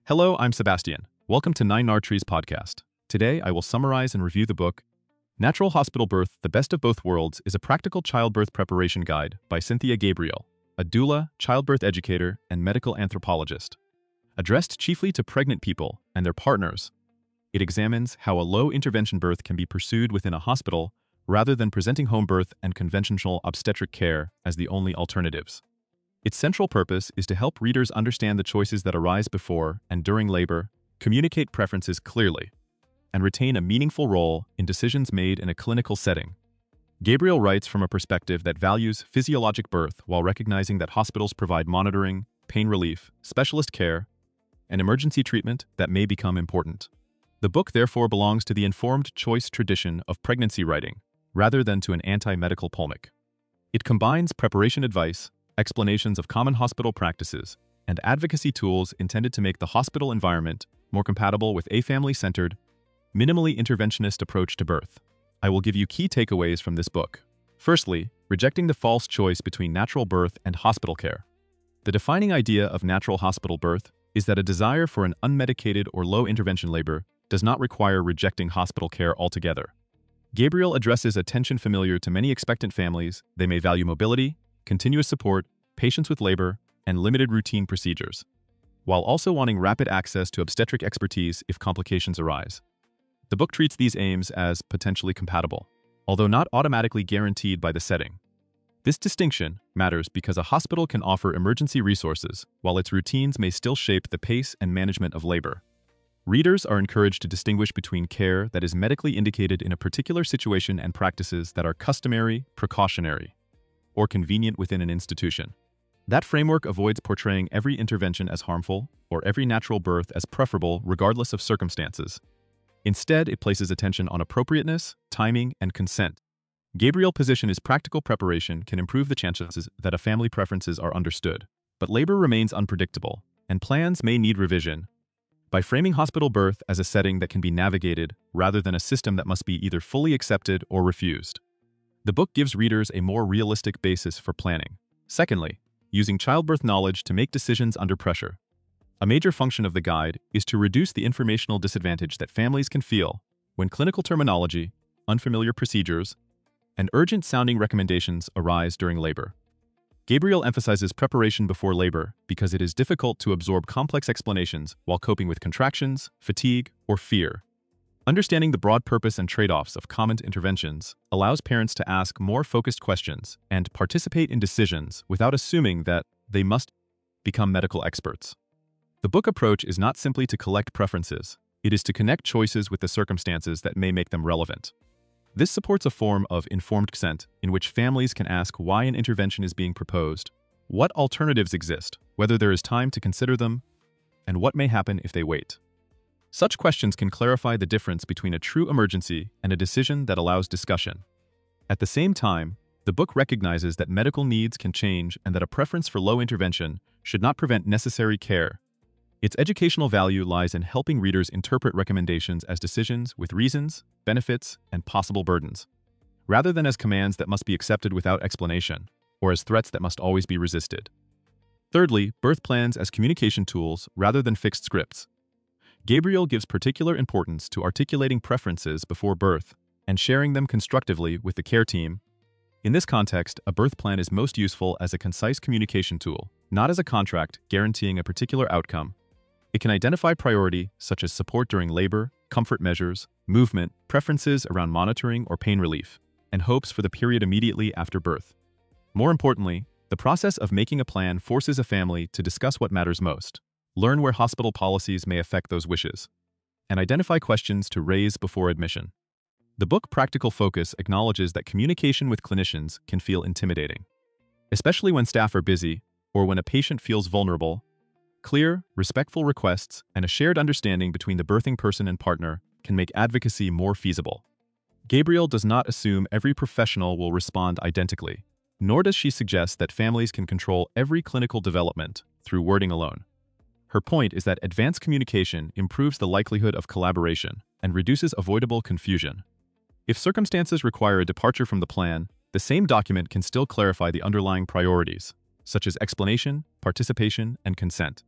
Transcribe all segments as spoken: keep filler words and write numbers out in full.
Hello, I'm Sebastian. Welcome to Nine Nartrees podcast. Today, I will summarize and review the book, Natural Hospital Birth, The Best of Both Worlds is a Practical Childbirth Preparation Guide by Cynthia Gabriel, a doula, childbirth educator, and medical anthropologist. Addressed chiefly to pregnant people and their partners, it examines how a low-intervention birth can be pursued within a hospital rather than presenting home birth and conventional obstetric care as the only alternatives. Its central purpose is to help readers understand the choices that arise before and during labor, communicate preferences clearly, and retain a meaningful role in decisions made in a clinical setting. Gabriel writes from a perspective that values physiologic birth while recognizing that hospitals provide monitoring, pain relief, specialist care, and emergency treatment that may become important. The book therefore belongs to the informed choice tradition of pregnancy writing, rather than to an anti-medical polemic. It combines preparation advice, explanations of common hospital practices, and advocacy tools intended to make the hospital environment more compatible with a family-centered, minimally interventionist approach to birth. I will give you key takeaways from this book. Firstly, rejecting the false choice between natural birth and hospital care. The defining idea of natural hospital birth is that a desire for an unmedicated or low-intervention labor does not require rejecting hospital care altogether. Gabriel addresses a tension familiar to many expectant families. They may value mobility, continuous support, patience with labor, and limited routine procedures, while also wanting rapid access to obstetric expertise if complications arise. The book treats these aims as potentially compatible, although not automatically guaranteed by the setting. This distinction matters because a hospital can offer emergency resources, while its routines may still shape the pace and management of labor. Readers are encouraged to distinguish between care that is medically indicated in a particular situation and practices that are customary, precautionary, or convenient within an institution. That framework avoids portraying every intervention as harmful or every natural birth as preferable regardless of circumstances. Instead, it places attention on appropriateness, timing, and consent. Gabriel's position is practical preparation can improve the chances that a family preferences are understood, but labor remains unpredictable, and plans may need revision. By framing hospital birth as a setting that can be navigated rather than a system that must be either fully accepted or refused, the book gives readers a more realistic basis for planning. Secondly, using childbirth knowledge to make decisions under pressure. A major function of the guide is to reduce the informational disadvantage that families can feel when clinical terminology, unfamiliar procedures, and urgent-sounding recommendations arise during labor. Gabriel emphasizes preparation before labor because it is difficult to absorb complex explanations while coping with contractions, fatigue, or fear. Understanding the broad purpose and trade-offs of common interventions allows parents to ask more focused questions and participate in decisions without assuming that they must become medical experts. The book approach is not simply to collect preferences, it is to connect choices with the circumstances that may make them relevant. This supports a form of informed consent in which families can ask why an intervention is being proposed, what alternatives exist, whether there is time to consider them, and what may happen if they wait. Such questions can clarify the difference between a true emergency and a decision that allows discussion. At the same time, the book recognizes that medical needs can change and that a preference for low intervention should not prevent necessary care. Its educational value lies in helping readers interpret recommendations as decisions with reasons, benefits, and possible burdens, rather than as commands that must be accepted without explanation, or as threats that must always be resisted. Thirdly, birth plans as communication tools rather than fixed scripts. Gabriel gives particular importance to articulating preferences before birth and sharing them constructively with the care team. In this context, a birth plan is most useful as a concise communication tool, not as a contract guaranteeing a particular outcome. It can identify priority, such as support during labor, comfort measures, movement, preferences around monitoring or pain relief, and hopes for the period immediately after birth. More importantly, the process of making a plan forces a family to discuss what matters most, learn where hospital policies may affect those wishes, and identify questions to raise before admission. The book Practical Focus acknowledges that communication with clinicians can feel intimidating, especially when staff are busy or when a patient feels vulnerable. Clear, respectful requests and a shared understanding between the birthing person and partner can make advocacy more feasible. Gabriel does not assume every professional will respond identically, nor does she suggest that families can control every clinical development through wording alone. Her point is that advanced communication improves the likelihood of collaboration and reduces avoidable confusion. If circumstances require a departure from the plan, the same document can still clarify the underlying priorities, such as explanation, participation, and consent.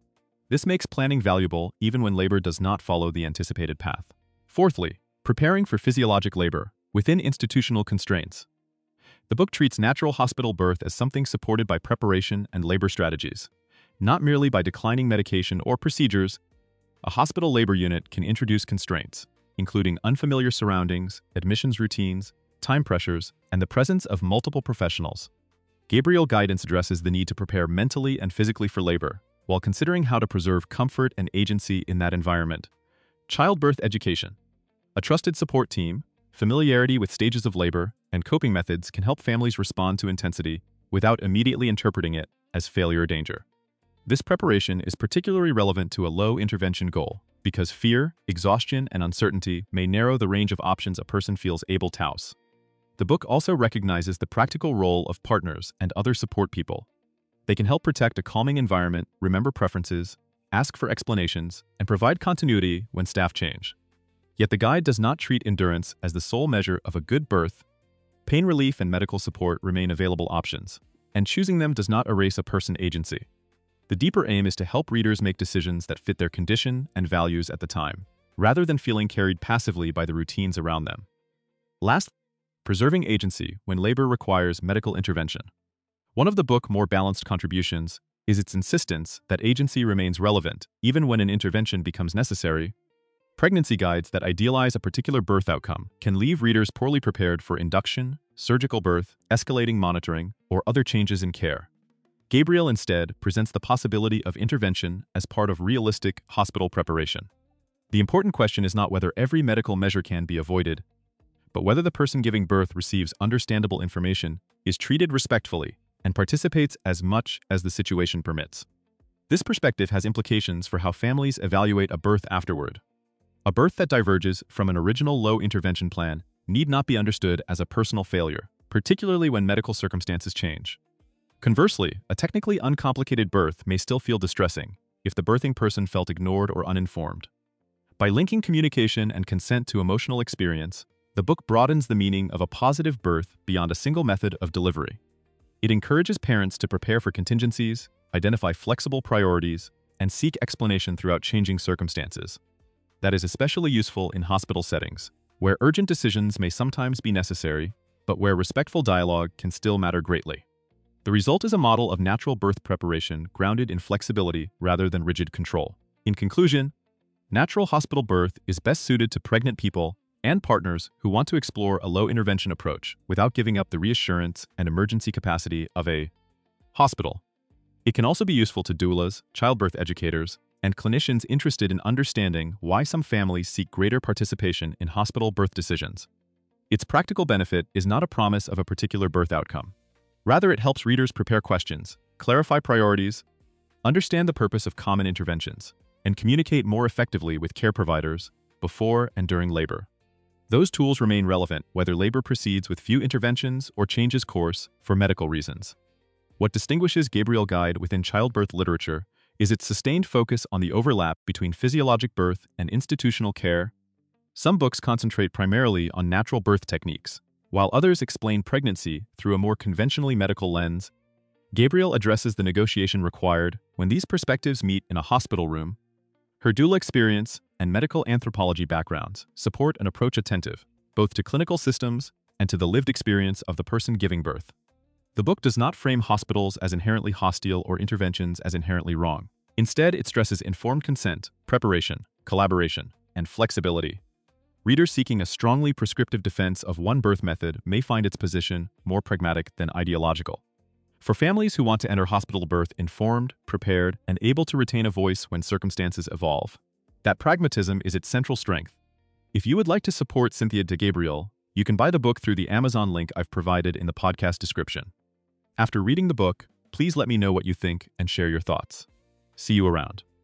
This makes planning valuable even when labor does not follow the anticipated path. Fourthly, preparing for physiologic labor within institutional constraints. The book treats natural hospital birth as something supported by preparation and labor strategies, not merely by declining medication or procedures. A hospital labor unit can introduce constraints, including unfamiliar surroundings, admissions routines, time pressures, and the presence of multiple professionals. Gabriel Guidance addresses the need to prepare mentally and physically for labor, while considering how to preserve comfort and agency in that environment. Childbirth education. A trusted support team, familiarity with stages of labor, and coping methods can help families respond to intensity without immediately interpreting it as failure or danger. This preparation is particularly relevant to a low-intervention goal because fear, exhaustion, and uncertainty may narrow the range of options a person feels able to house. The book also recognizes the practical role of partners and other support people. They can help protect a calming environment, remember preferences, ask for explanations, and provide continuity when staff change. Yet the guide does not treat endurance as the sole measure of a good birth. Pain relief and medical support remain available options, and choosing them does not erase a person's agency. The deeper aim is to help readers make decisions that fit their condition and values at the time, rather than feeling carried passively by the routines around them. Last, preserving agency when labor requires medical intervention. One of the book's more balanced contributions is its insistence that agency remains relevant even when an intervention becomes necessary. Pregnancy guides that idealize a particular birth outcome can leave readers poorly prepared for induction, surgical birth, escalating monitoring, or other changes in care. Gabriel instead presents the possibility of intervention as part of realistic hospital preparation. The important question is not whether every medical measure can be avoided, but whether the person giving birth receives understandable information, is treated respectfully, and participates as much as the situation permits. This perspective has implications for how families evaluate a birth afterward. A birth that diverges from an original low-intervention plan need not be understood as a personal failure, particularly when medical circumstances change. Conversely, a technically uncomplicated birth may still feel distressing if the birthing person felt ignored or uninformed. By linking communication and consent to emotional experience, the book broadens the meaning of a positive birth beyond a single method of delivery. It encourages parents to prepare for contingencies, identify flexible priorities, and seek explanation throughout changing circumstances. That is especially useful in hospital settings, where urgent decisions may sometimes be necessary, but where respectful dialogue can still matter greatly. The result is a model of natural birth preparation grounded in flexibility rather than rigid control. In conclusion, natural hospital birth is best suited to pregnant people and partners who want to explore a low-intervention approach without giving up the reassurance and emergency capacity of a hospital. It can also be useful to doulas, childbirth educators, and clinicians interested in understanding why some families seek greater participation in hospital birth decisions. Its practical benefit is not a promise of a particular birth outcome. Rather, it helps readers prepare questions, clarify priorities, understand the purpose of common interventions, and communicate more effectively with care providers before and during labor. Those tools remain relevant whether labor proceeds with few interventions or changes course for medical reasons. What distinguishes Gabriel Guide within childbirth literature is its sustained focus on the overlap between physiologic birth and institutional care. Some books concentrate primarily on natural birth techniques, while others explain pregnancy through a more conventionally medical lens. Gabriel addresses the negotiation required when these perspectives meet in a hospital room. Her doula experience and medical anthropology backgrounds support an approach attentive, both to clinical systems and to the lived experience of the person giving birth. The book does not frame hospitals as inherently hostile or interventions as inherently wrong. Instead, it stresses informed consent, preparation, collaboration, and flexibility. Readers seeking a strongly prescriptive defense of one birth method may find its position more pragmatic than ideological. For families who want to enter hospital birth informed, prepared, and able to retain a voice when circumstances evolve, that pragmatism is its central strength. If you would like to support Cynthia de Gabriel, you can buy the book through the Amazon link I've provided in the podcast description. After reading the book, please let me know what you think and share your thoughts. See you around.